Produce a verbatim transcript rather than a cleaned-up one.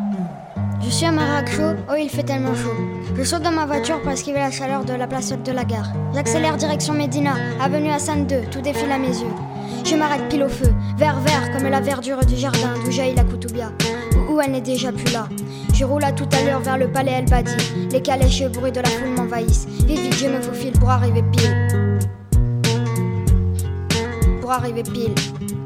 Je suis à Marac chaud, oh il fait tellement chaud. Je saute dans ma voiture pour esquiver la chaleur de la place de la gare. J'accélère direction Médina, avenue Hassan deux, tout défile à mes yeux. Je m'arrête pile au feu, vert vert comme la verdure du jardin d'où jaillit la Koutoubia, où elle n'est déjà plus là. Je roule à toute allure vers le palais El Badi. Les calèches et le bruit de la foule m'envahissent. Vite vite je me faufile pour arriver pile. Pour arriver pile.